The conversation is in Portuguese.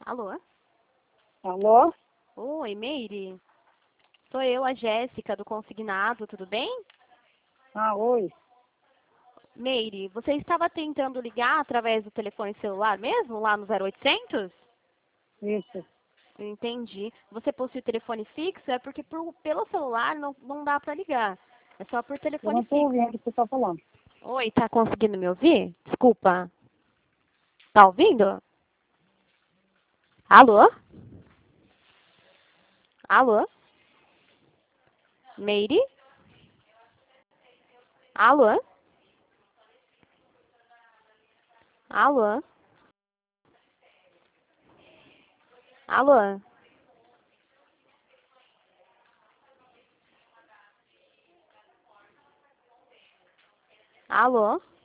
Alô? Alô? Oi, Meire. Sou eu, a Jéssica, do Consignado, tudo bem? Oi. Meire, você estava tentando ligar através do telefone celular mesmo, lá no 0800? Isso. Entendi. Você possui telefone fixo? É porque pelo celular não dá para ligar. É só por Eu telefone não estou fixo. ouvindo o que você está falando. Oi, tá conseguindo me ouvir? Desculpa. Tá ouvindo? Alô? Alô? Meire? Alô? Alô? Alô? Alô?